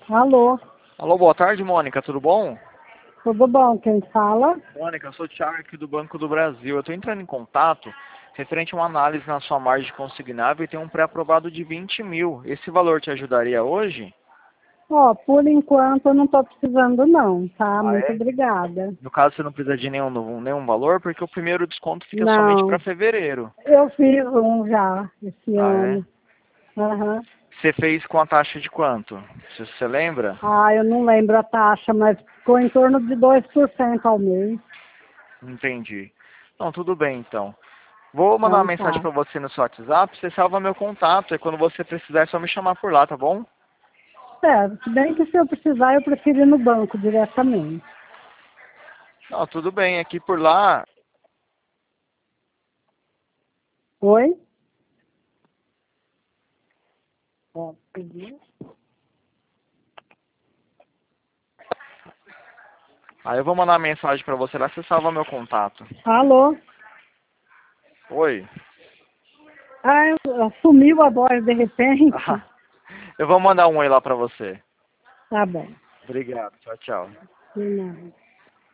Alô, Alô, boa tarde, Mônica, tudo bom? tudo bom? Quem fala? Mônica, eu sou o Thiago aqui do Banco do Brasil. Eu estou entrando em contato referente a uma análise na sua margem consignável e tem um pré-aprovado de 20 mil. Esse valor te ajudaria hoje? Ó, por enquanto eu não tô precisando não, tá? Ah, Muito é? obrigada. No caso, você não precisa de nenhum valor, porque o primeiro desconto fica somente para Não, fevereiro. eu fiz um já esse Ah, é? ano. Aham. Você fez com a taxa de quanto? Se você lembra? Ah, eu não lembro a taxa, mas ficou em torno de 2% ao mês. Entendi. Não, tudo bem, então. Vou mandar uma Então mensagem tá. para você no seu WhatsApp, você salva meu contato, e quando você precisar é só me chamar por lá, tá bom? Se bem que se eu precisar, eu prefiro ir no banco diretamente. Não, tudo bem. Aqui por lá, Oi? Ó, pedi. aí eu vou mandar uma mensagem pra você lá, você salva meu contato. Alô? Oi. Ah, sumiu a voz de repente? Ah, eu vou mandar um oi lá pra você. Tá bom. Obrigado. Tchau, tchau. De nada.